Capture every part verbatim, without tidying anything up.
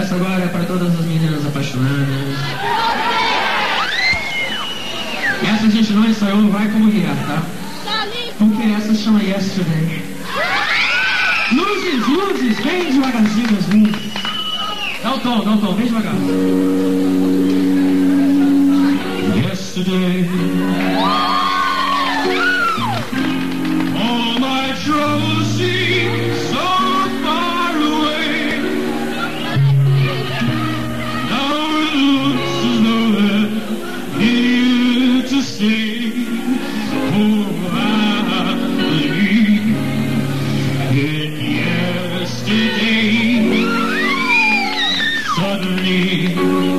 Essa agora é para todas as meninas apaixonadas. Essa a gente não ensaiou, vai como vier, tá? Porque essa chama Yesterday. Luzes, luzes, bem devagarzinho as luzes. Dá o tom, dá o tom, bem devagar. Yesterday, all my troubles seem so far away. Now it looks as though they're here to stay. Oh, I believe in yesterday. Suddenly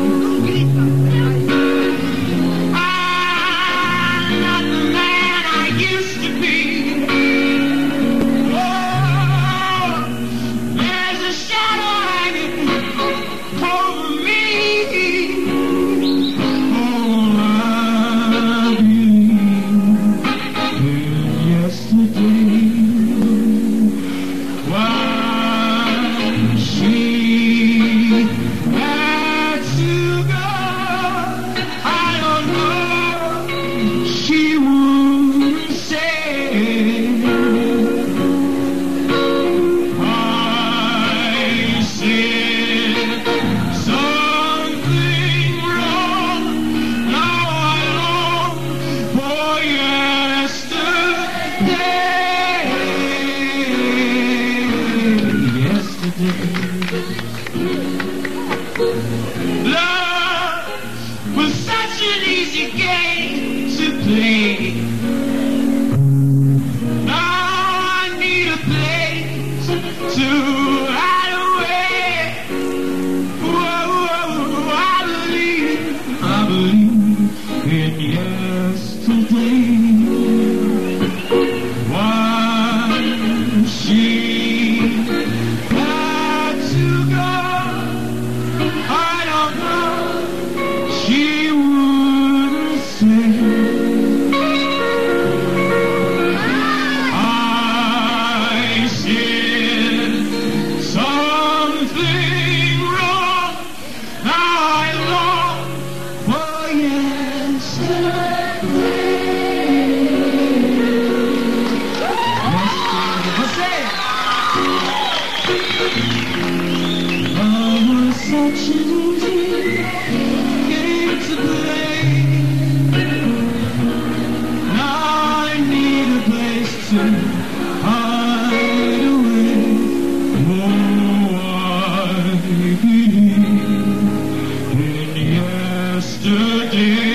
love was such an easy game to play. Now I need a place to hide away. Whoa, I believe, I believe in yesterday. Why she had to go, I don't know. She wouldn't say. I said something wrong. Now I long for yesterday. Love was such an easy game to play. Now I need a place to hide away. Oh, I believe in yesterday.